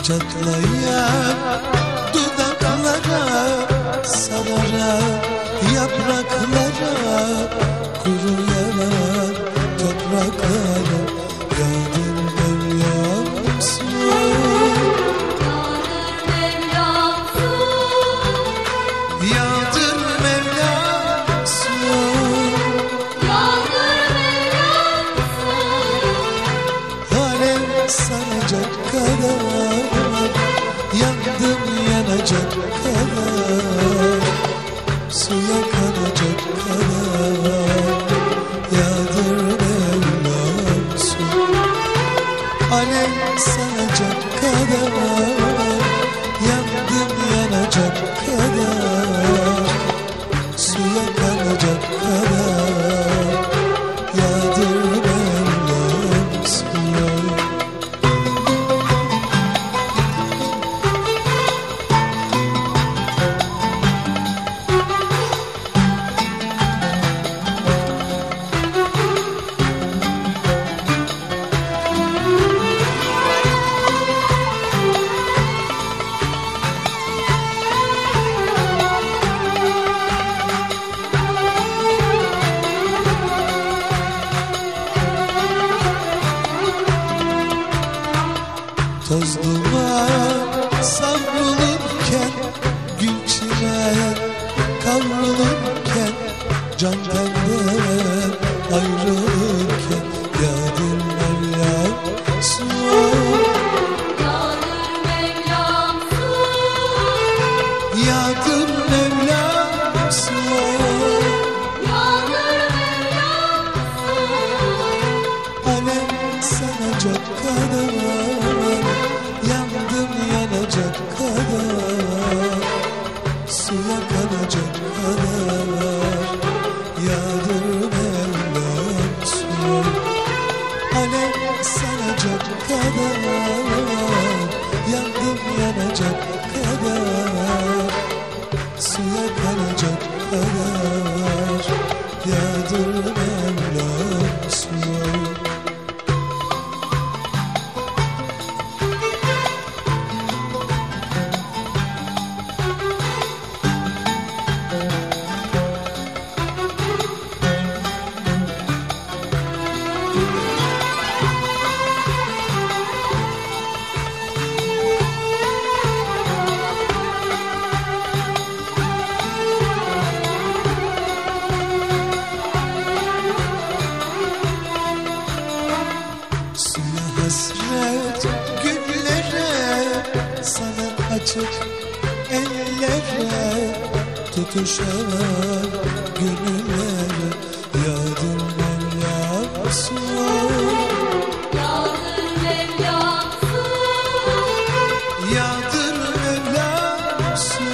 Çatlayan dudaklara, sararak yapraklara, kuruyan topraklara yağdır Mevlam su. Yağdır Mevlam su. Alem saracak kadar, yandım yanacak kadar, suya kanacak kadar yağdır Mevlam su. Alem saracak kadar, yandım yanacak kadar, suya kanacak kadar yağdır Mevlam su. Toz duman savrulurken, gül çimen kavrulurken, can benden ayrılırken yağdır Mevlam su. Yağdır Mevlam su. Alem sanacak kadar, yandım yanacak kadar, suya kanacak kadar yağdır Mevlam su. Alem sanacak kadar, yandım yanacak kadar, suya kanacak kadar yağdır Mevlam su. Hasret güllere, sana açık ellere, tutuşan gönüllere yağdır Mevlam su. Yağdır Mevlam su.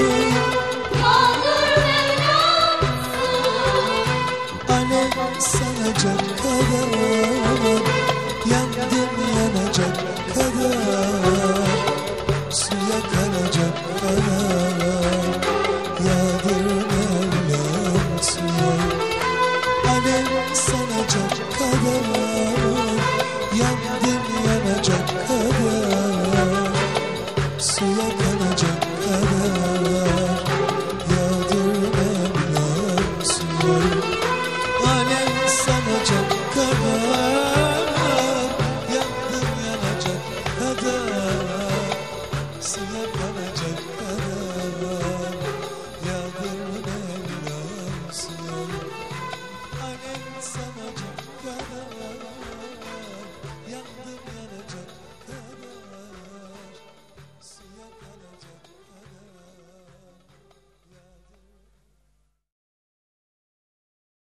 Alem sanacak kadar, yandım yanacak kadar, suya kanacak kadar yağdır Mevlam su. Alem sanacak kadar, yandım yanacak kadar, suya kanacak kadar yağdır Mevlam su. Alem sanacak kadar, yandım yanacak kadar, suya kanacak kadar yağdır Mevlam su. Alem sanacak kadar, yandım